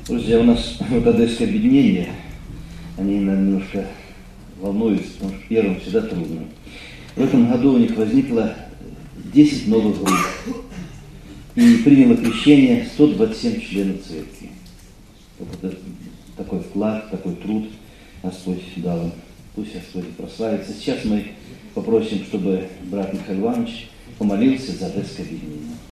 Друзья, у нас вот одесское объединение, они, наверное, немножко волнуются, потому что первым всегда трудно. В этом году у них возникло 10 новых групп. И приняло крещение 127 членов церкви. Вот это такой вклад, такой труд Господь дал им. Пусть Господь прославится. Сейчас мы попросим, чтобы брат Михаил Иванович помолился за одесское объединение.